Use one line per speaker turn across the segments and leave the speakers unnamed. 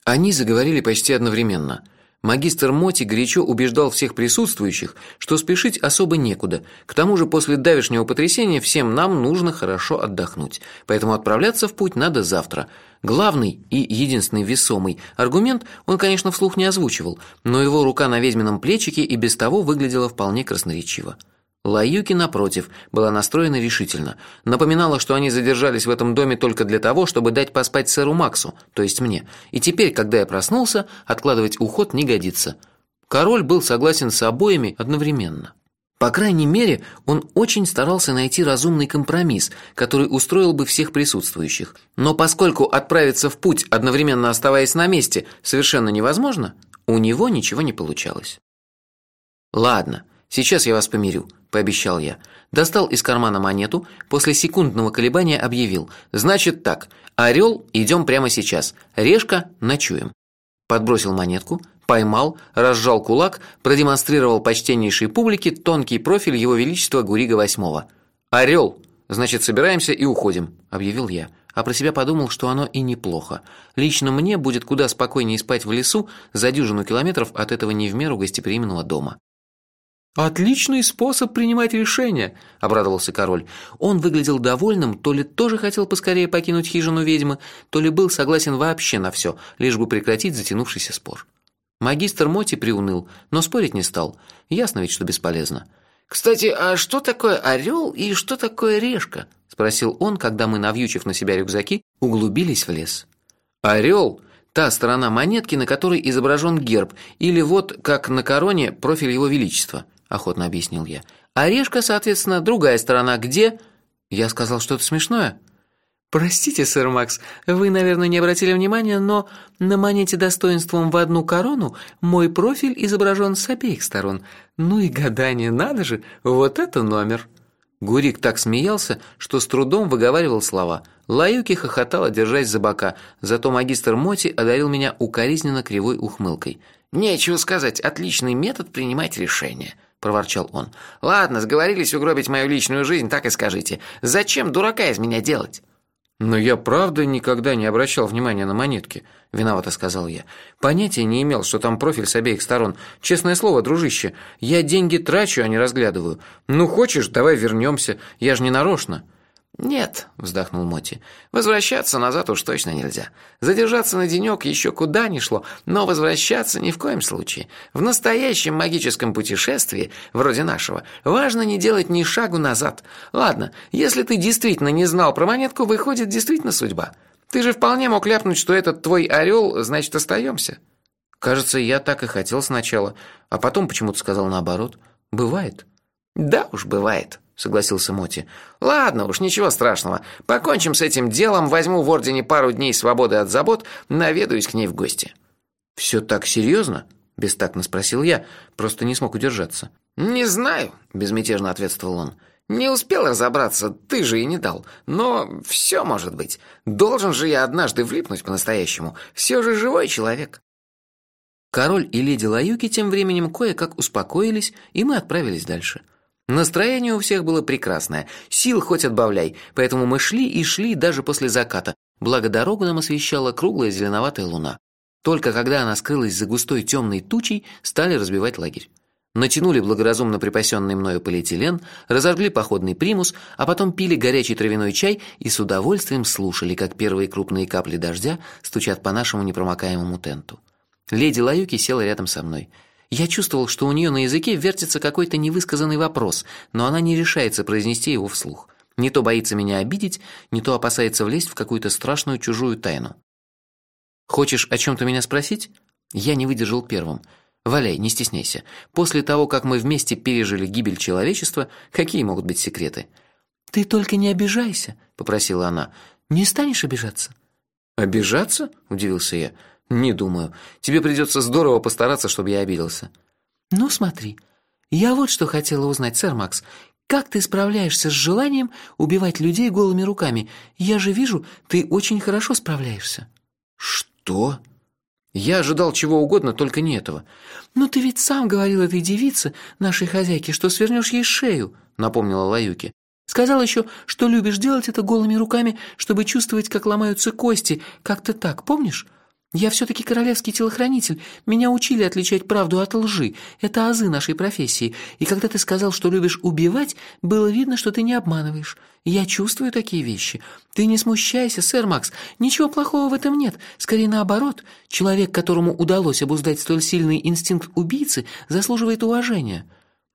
Они заговорили почти одновременно. Магистр Моти горячо убеждал всех присутствующих, что спешить особо некуда. К тому же после давешнего потрясения всем нам нужно хорошо отдохнуть. Поэтому отправляться в путь надо завтра. Главный и единственный весомый аргумент он, конечно, вслух не озвучивал, но его рука на ведьмином плечике и без того выглядела вполне красноречиво. Лаюки, напротив, была настроена решительно. Напоминала, что они задержались в этом доме только для того, чтобы дать поспать сэру Максу, то есть мне. И теперь, когда я проснулся, откладывать уход не годится. Король был согласен с обоими одновременно. По крайней мере, он очень старался найти разумный компромисс, который устроил бы всех присутствующих. Но поскольку отправиться в путь, одновременно оставаясь на месте, совершенно невозможно, у него ничего не получалось. «Ладно, сейчас я вас помирю», – пообещал я. Достал из кармана монету, после секундного колебания объявил: «Значит так, орел идем прямо сейчас, решка ночуем». Подбросил монетку, поймал, разжал кулак, продемонстрировал почтеннейшей публике тонкий профиль его величества Гурига VIII. «Орел, значит, собираемся и уходим», – объявил я. А про себя подумал, что оно и неплохо. Лично мне будет куда спокойнее спать в лесу за дюжину километров от этого не в меру гостеприимного дома. «Отличный способ принимать решения», – обрадовался король. Он выглядел довольным, то ли тоже хотел поскорее покинуть хижину ведьмы, то ли был согласен вообще на все, лишь бы прекратить затянувшийся спор. Магистр Моти приуныл, но спорить не стал. Ясно ведь, что бесполезно. «Кстати, а что такое орел и что такое решка?» – спросил он, когда мы, навьючив на себя рюкзаки, углубились в лес. «Орел – та сторона монетки, на которой изображен герб, или вот, как на короне, профиль его величества», – охотно объяснил я. «А решка, соответственно, другая сторона, где...» Я сказал что-то смешное. «Простите, сэр Макс, вы, наверное, не обратили внимания, но на монете достоинством в одну корону мой профиль изображен с обеих сторон. Ну и гадание, надо же, вот это номер!» Гурик так смеялся, что с трудом выговаривал слова. Лаюки хохотала, держась за бока, зато магистр Моти одарил меня укоризненно кривой ухмылкой. «Нечего сказать, отличный метод принимать решения», – проворчал он. «Ладно, сговорились угробить мою личную жизнь, так и скажите. Зачем дурака из меня делать?» «Но я правда никогда не обращал внимания на монетки», – виновато сказал я. «Понятия не имел, что там профиль с обеих сторон. Честное слово, дружище, я деньги трачу, а не разглядываю. Ну, хочешь, давай вернемся, я же не нарочно». «Нет», – вздохнул Моти, – «возвращаться назад уж точно нельзя. Задержаться на денек еще куда ни шло, но возвращаться ни в коем случае. В настоящем магическом путешествии, вроде нашего, важно не делать ни шагу назад. Ладно, если ты действительно не знал про монетку, выходит, действительно судьба. Ты же вполне мог ляпнуть, что этот твой орел, значит, остаемся». Кажется, я так и хотел сначала, а потом почему-то сказал наоборот. «Бывает». «Да уж, бывает», – согласился Моти. «Ладно уж, ничего страшного. Покончим с этим делом, возьму в ордене пару дней свободы от забот, наведаюсь к ней в гости». «Все так серьезно?» – бестактно спросил я, просто не смог удержаться. «Не знаю», – безмятежно ответствовал он. «Не успел разобраться, ты же и не дал. Но все может быть. Должен же я однажды влипнуть по-настоящему. Все же живой человек». Король и леди Лаюки тем временем кое-как успокоились, и мы отправились дальше. Настроение у всех было прекрасное, сил хоть отбавляй, поэтому мы шли и шли даже после заката, благо дорогу нам освещала круглая зеленоватая луна. Только когда она скрылась за густой темной тучей, стали разбивать лагерь. Натянули благоразумно припасенный мною полиэтилен, разожгли походный примус, а потом пили горячий травяной чай и с удовольствием слушали, как первые крупные капли дождя стучат по нашему непромокаемому тенту. Леди Лаюки села рядом со мной. Я чувствовал, что у нее на языке вертится какой-то невысказанный вопрос, но она не решается произнести его вслух. Не то боится меня обидеть, не то опасается влезть в какую-то страшную чужую тайну. «Хочешь о чем-то меня спросить?» Я не выдержал первым. «Валяй, не стесняйся. После того, как мы вместе пережили гибель человечества, какие могут быть секреты?» «Ты только не обижайся», — попросила она. «Не станешь обижаться?» «Обижаться?» — удивился я. «Не думаю. Тебе придется здорово постараться, чтобы я обиделся». «Ну, смотри. Я вот что хотела узнать, сэр Макс. Как ты справляешься с желанием убивать людей голыми руками? Я же вижу, ты очень хорошо справляешься». «Что?» Я ожидал чего угодно, только не этого. «Ну, ты ведь сам говорил этой девице, нашей хозяйке, что свернешь ей шею», — напомнила Лаюки. «Сказал еще, что любишь делать это голыми руками, чтобы чувствовать, как ломаются кости. Как-то так, помнишь?»
Я все-таки королевский телохранитель. Меня учили отличать правду от лжи. Это азы нашей профессии. И когда ты сказал, что любишь убивать, было видно, что ты не обманываешь. Я чувствую такие вещи. Ты не смущайся, сэр Макс. Ничего плохого в этом нет. Скорее наоборот. Человек, которому удалось обуздать столь сильный инстинкт убийцы, заслуживает уважения».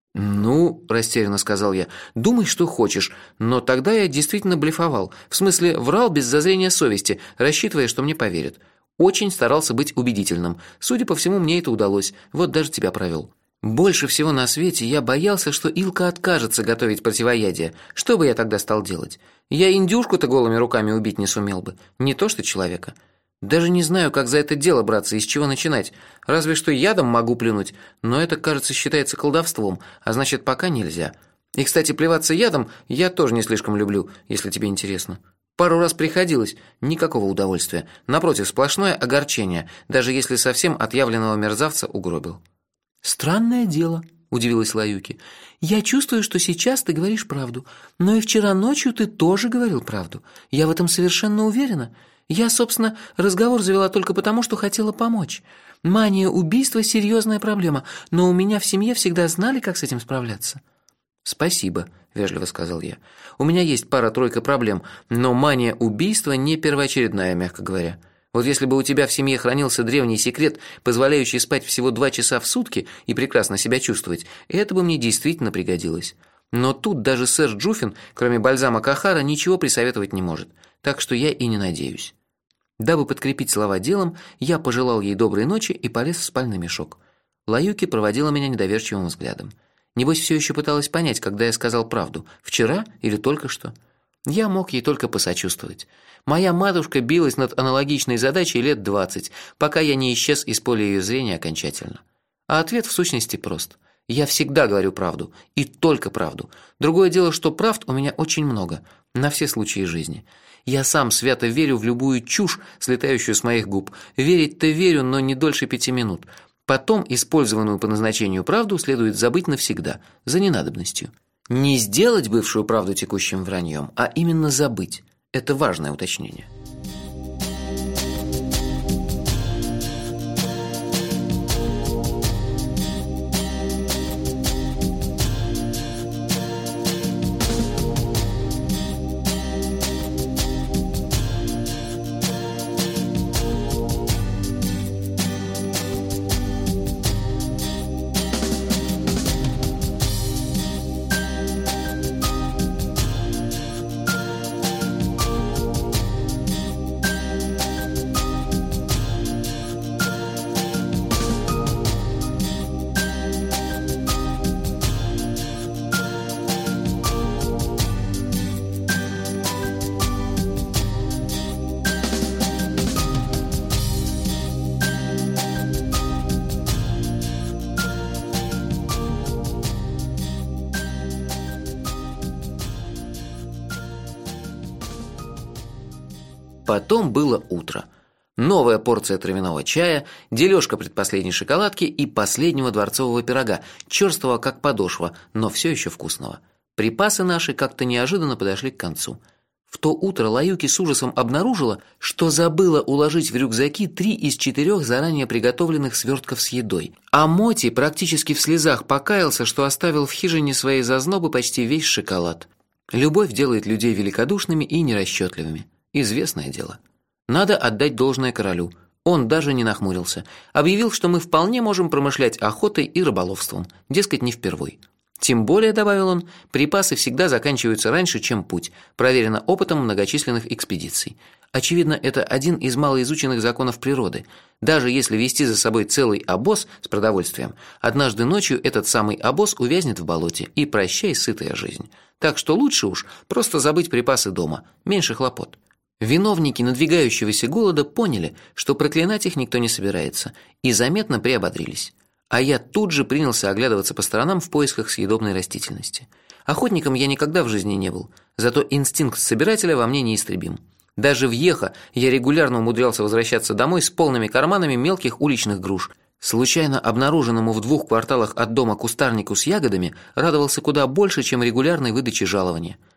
«Ну, – растерянно сказал я, – думай, что хочешь, но тогда я действительно блефовал. В смысле, врал без зазрения совести, рассчитывая, что мне поверят. Очень старался быть убедительным. Судя по всему, мне это удалось. Вот даже тебя провел. Больше всего на свете я боялся, что Илка откажется готовить противоядие. Что бы я тогда стал делать? Я индюшку-то голыми руками убить не сумел бы. Не то что человека. Даже не знаю, как за это дело браться и с чего начинать. Разве что ядом могу плюнуть, но это, кажется, считается колдовством, а значит, пока нельзя. И, кстати, плеваться ядом я тоже не слишком люблю, если тебе интересно. Пару раз приходилось, никакого удовольствия. Напротив, сплошное огорчение, даже если совсем отъявленного мерзавца угробил».
«Странное дело», – удивилась Лаюки. «Я чувствую, что сейчас ты говоришь правду, но и вчера ночью ты тоже говорил правду. Я в этом совершенно уверена. Я, собственно, разговор завела только потому, что хотела помочь. Мания убийства – серьезная проблема, но у меня в семье всегда знали, как с этим справляться».
«Спасибо», – вежливо сказал я. «У меня есть пара-тройка проблем, но мания убийства не первоочередная, мягко говоря. Вот если бы у тебя в семье хранился древний секрет, позволяющий спать всего 2 часа в сутки и прекрасно себя чувствовать, это бы мне действительно пригодилось. Но тут даже сэр Джуффин, кроме бальзама Кахара, ничего присоветовать не может, так что я и не надеюсь». Дабы подкрепить слова делом, я пожелал ей доброй ночи и полез в спальный мешок. Лаюки проводила меня недоверчивым взглядом. Небось, все еще пыталась понять, когда я сказал правду, вчера или только что. Я мог ей только посочувствовать. Моя матушка билась над аналогичной задачей лет 20, пока я не исчез из поля ее зрения окончательно. А ответ в сущности прост. Я всегда говорю правду, и только правду. Другое дело, что правд у меня очень много, на все случаи жизни. Я сам свято верю в любую чушь, слетающую с моих губ. Верить-то верю, но не дольше 5 минут. Потом использованную по назначению правду следует забыть навсегда, за ненадобностью. Не сделать бывшую правду текущим враньем, а именно забыть. Это важное уточнение. Потом было утро. Новая порция травяного чая, дележка предпоследней шоколадки и последнего дворцового пирога, черствого как подошва, но все еще вкусного. Припасы наши как-то неожиданно подошли к концу. В то утро Лаюки с ужасом обнаружила, что забыла уложить в рюкзаки 3 из 4 заранее приготовленных свертков с едой. А Моти практически в слезах покаялся, что оставил в хижине своей зазнобы почти весь шоколад. Любовь делает людей великодушными и нерасчетливыми. Известное дело. Надо отдать должное королю. Он даже не нахмурился. Объявил, что мы вполне можем промышлять охотой и рыболовством. Дескать, не впервой. Тем более, добавил он, припасы всегда заканчиваются раньше, чем путь. Проверено опытом многочисленных экспедиций. Очевидно, это один из малоизученных законов природы. Даже если вести за собой целый обоз с продовольствием, однажды ночью этот самый обоз увязнет в болоте, и прощай сытая жизнь. Так что лучше уж просто забыть припасы дома, меньше хлопот. Виновники надвигающегося голода поняли, что проклинать их никто не собирается, и заметно приободрились. А я тут же принялся оглядываться по сторонам в поисках съедобной растительности. Охотником я никогда в жизни не был, зато инстинкт собирателя во мне неистребим. Даже в Йеха я регулярно умудрялся возвращаться домой с полными карманами мелких уличных груш. Случайно обнаруженному в 2 кварталах от дома кустарнику с ягодами радовался куда больше, чем регулярной выдаче жалования.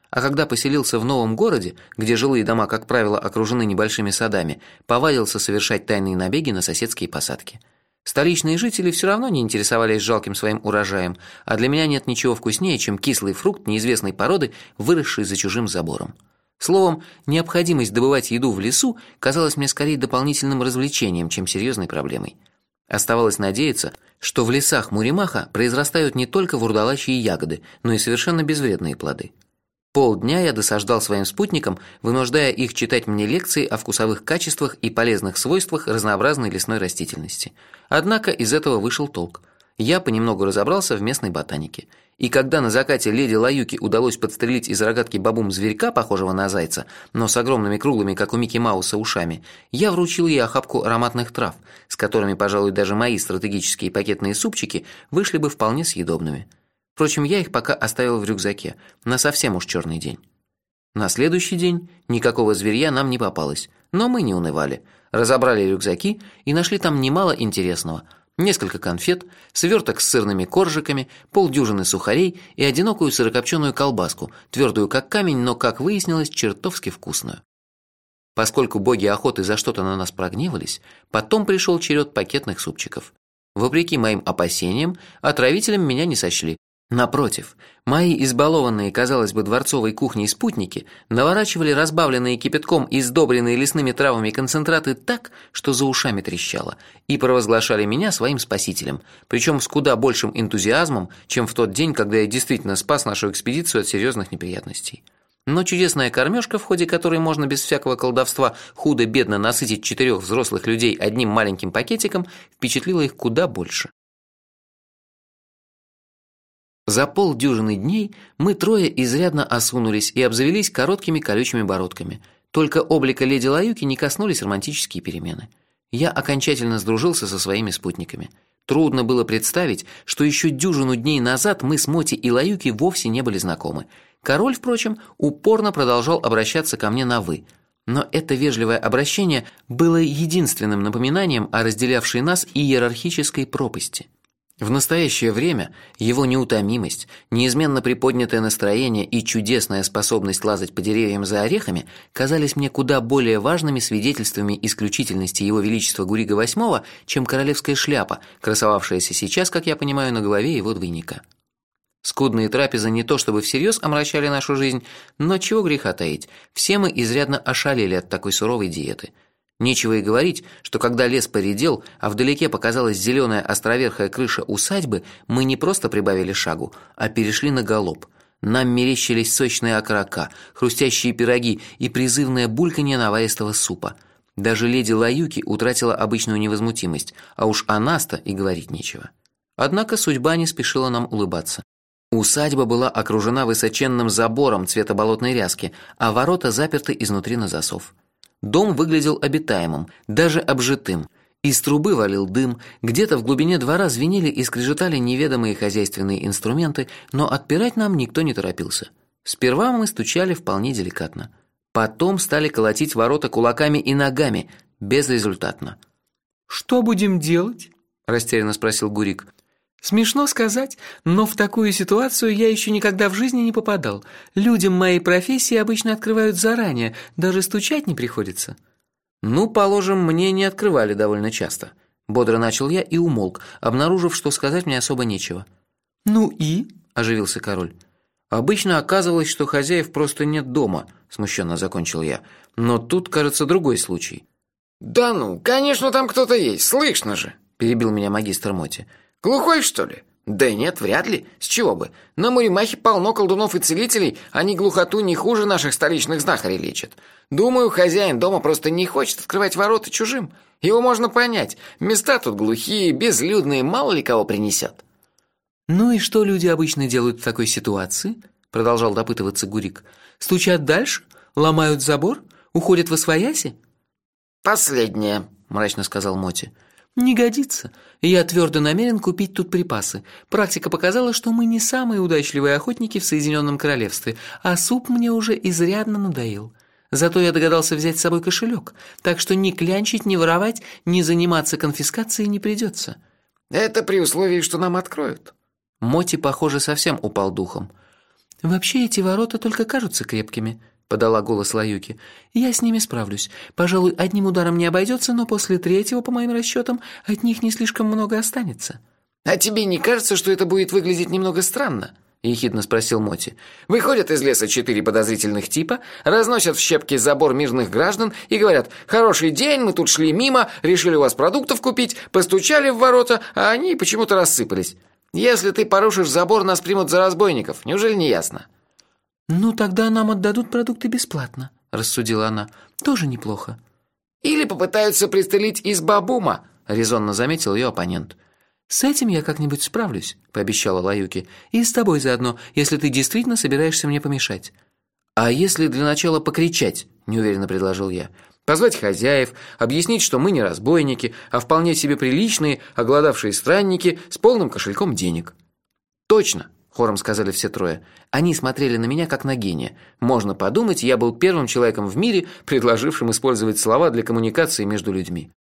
А когда поселился в новом городе, где жилые дома, как правило, окружены небольшими садами, повадился совершать тайные набеги на соседские посадки. Столичные жители все равно не интересовались жалким своим урожаем, а для меня нет ничего вкуснее, чем кислый фрукт неизвестной породы, выросший за чужим забором. Словом, необходимость добывать еду в лесу казалась мне скорее дополнительным развлечением, чем серьезной проблемой. Оставалось надеяться, что в лесах Муримаха произрастают не только вурдалачьи ягоды, но и совершенно безвредные плоды. Полдня я досаждал своим спутникам, вынуждая их читать мне лекции о вкусовых качествах и полезных свойствах разнообразной лесной растительности. Однако из этого вышел толк. Я понемногу разобрался в местной ботанике. И когда на закате леди Лаюки удалось подстрелить из рогатки бабум зверька, похожего на зайца, но с огромными круглыми, как у Микки Мауса, ушами, я вручил ей охапку ароматных трав, с которыми, пожалуй, даже мои стратегические пакетные супчики вышли бы вполне съедобными. Впрочем, я их пока оставил в рюкзаке, на совсем уж черный день. На следующий день никакого зверья нам не попалось, но мы не унывали. Разобрали рюкзаки и нашли там немало интересного. Несколько конфет, сверток с сырными коржиками, полдюжины сухарей и одинокую сырокопченую колбаску, твердую как камень, но, как выяснилось, чертовски вкусную. Поскольку боги охоты за что-то на нас прогневались, потом пришел черед пакетных супчиков. Вопреки моим опасениям, отравителем меня не сочли. Напротив, мои избалованные, казалось бы, дворцовой кухней спутники наворачивали разбавленные кипятком и сдобренные лесными травами концентраты так, что за ушами трещало, и провозглашали меня своим спасителем, причем с куда большим энтузиазмом, чем в тот день, когда я действительно спас нашу экспедицию от серьезных неприятностей. Но чудесная кормежка, в ходе которой можно без всякого колдовства худо-бедно насытить 4 взрослых людей одним маленьким пакетиком, впечатлила их куда больше. За полдюжины дней мы трое изрядно осунулись и обзавелись короткими колючими бородками. Только облика леди Лаюки не коснулись романтические перемены. Я окончательно сдружился со своими спутниками. Трудно было представить, что еще дюжину дней назад мы с Моти и Лаюки вовсе не были знакомы. Король, впрочем, упорно продолжал обращаться ко мне на «вы». Но это вежливое обращение было единственным напоминанием о разделявшей нас иерархической пропасти. В настоящее время его неутомимость, неизменно приподнятое настроение и чудесная способность лазать по деревьям за орехами казались мне куда более важными свидетельствами исключительности его величества Гурига VIII, чем королевская шляпа, красовавшаяся сейчас, как я понимаю, на голове его двойника. Скудные трапезы не то чтобы всерьез омрачали нашу жизнь, но чего греха таить, все мы изрядно ошалели от такой суровой диеты. Нечего и говорить, что когда лес поредел, а вдалеке показалась зеленая островерхая крыша усадьбы, мы не просто прибавили шагу, а перешли на галоп. Нам мерещились сочные окорока, хрустящие пироги и призывное бульканье наваристого супа. Даже леди Лаюки утратила обычную невозмутимость, а уж о нас-то и говорить нечего. Однако судьба не спешила нам улыбаться. Усадьба была окружена высоченным забором цвета болотной ряски, а ворота заперты изнутри на засов. Дом выглядел обитаемым, даже обжитым. Из трубы валил дым, где-то в глубине двора звенели и скрежетали неведомые хозяйственные инструменты, но отпирать нам никто не торопился. Сперва мы стучали вполне деликатно. Потом стали колотить ворота кулаками и ногами, безрезультатно.
«Что будем делать?» – растерянно спросил Гурик. «Смешно сказать, но в такую ситуацию я еще никогда в жизни не попадал. Людям моей профессии обычно открывают заранее, даже стучать не приходится».
«Ну, положим, мне не открывали довольно часто». Бодро начал я и умолк, обнаружив, что сказать мне особо нечего.
«Ну и?» –
оживился король. «Обычно оказывалось, что хозяев просто нет дома», – смущенно закончил я. «Но тут, кажется, другой случай».
«Да ну, конечно, там кто-то есть, слышно же», – перебил меня магистр Моти. «Глухой, что ли?» «Да нет, вряд ли. С чего бы? На Муримахе полно колдунов и целителей, они глухоту не хуже наших столичных знахарей лечат. Думаю, хозяин дома просто не хочет открывать ворота чужим. Его можно понять. Места тут глухие, безлюдные, мало ли кого принесет».
«Ну и что люди обычно делают в такой ситуации?» – продолжал допытываться Гурик. «Стучат дальше? Ломают забор? Уходят восвояси?»
«Последнее», –
мрачно сказал Моти.
«Не годится. Я твердо намерен купить тут припасы. Практика показала, что мы не самые удачливые охотники в Соединенном Королевстве, а суп мне уже изрядно надоел. Зато я догадался взять с собой кошелек, так что ни клянчить, ни воровать, ни заниматься конфискацией не придется».
«Это при условии, что нам откроют».
Моти, похоже, совсем упал духом.
«Вообще эти ворота только кажутся крепкими», – подала голос Лаюки. «Я с ними справлюсь. Пожалуй, одним ударом не обойдется, но после третьего, по моим расчетам, от них не слишком много останется».
«А тебе не кажется, что это будет выглядеть немного странно?» – ехидно спросил Моти. «Выходят из леса 4 подозрительных типа, разносят в щепки забор мирных граждан и говорят: «Хороший день, мы тут шли мимо, решили у вас продуктов купить, постучали в ворота, а они почему-то рассыпались. Если ты порушишь забор, нас примут за разбойников. Неужели не ясно?»
«Ну, тогда нам отдадут продукты бесплатно», – рассудила она. «Тоже неплохо».
«Или попытаются пристрелить из бабума», – резонно заметил ее оппонент.
«С этим я как-нибудь справлюсь», – пообещала Лаюки. «И с тобой заодно, если ты действительно собираешься мне помешать».
«А если для начала покричать?» – неуверенно предложил я. «Позвать хозяев, объяснить, что мы не разбойники, а вполне себе приличные, оголодавшие странники с полным кошельком денег». «Точно!» – хором сказали все трое. Они смотрели на меня как на гения. Можно подумать, я был первым человеком в мире, предложившим использовать слова для коммуникации между людьми.